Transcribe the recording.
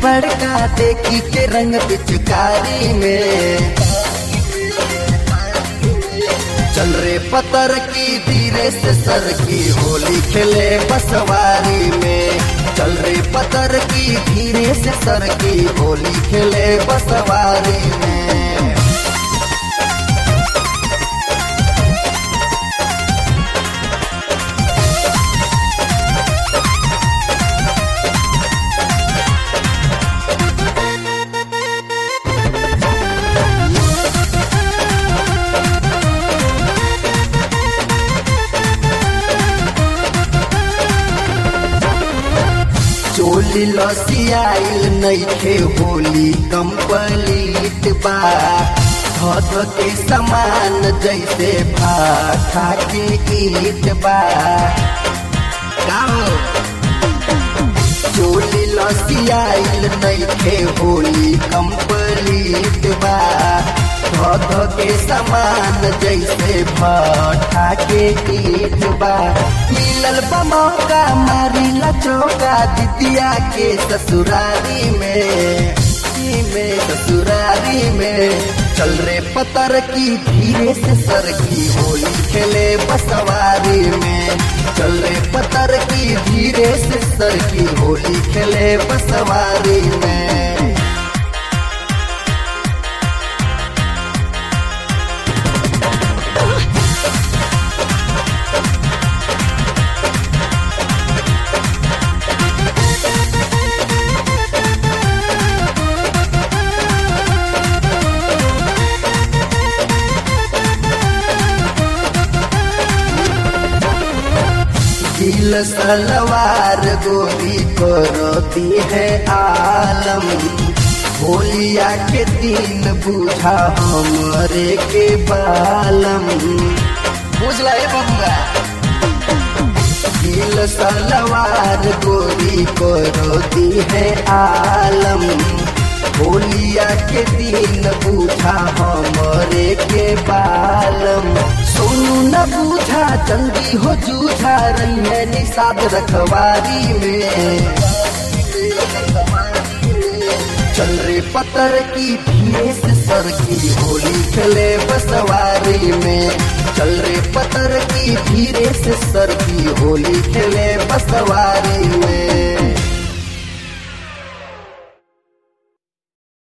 बड़का देखी के रंग पिचकारी में। चल रे पतर की धीरे से सर की होली खेले बसवारी में। चल रे पतर की धीरे से सर की होली खेले बसवारी में। चोली लसियाइल नइखे होली कंप्लीट बा। धध के समान जैसे भाठा के ईट बा। चोली लसियाइल नइखे होली कंप्लीट बा। धध के समान जैसे भाठा के ईट बा। मिलल बा मौका मारिला चौका दिदिया के ससुरारी में। ससुरारी में चल रे पतर की धीरे से सर की होली खेले बसवारी में। चल रे पतर की धीरे से सर की होली खेले बसवारी में। दिल सलवार गोरी करती है आलम। होलिया के दिन बुझा हमरे के बालम। बुझला है बबुआ। दिल सलवार गोरी करती है आलम। होलिया के दिन बुझा हमरे के बालम। सोनू न बूझा जल्दी हो जूझा रही है निषाद रखवारी में। चल रे पतर की धीरे से सर की होली खेले बसवारी में। चल रे पतर की धीरे से सर की होली खेले बसवारी में।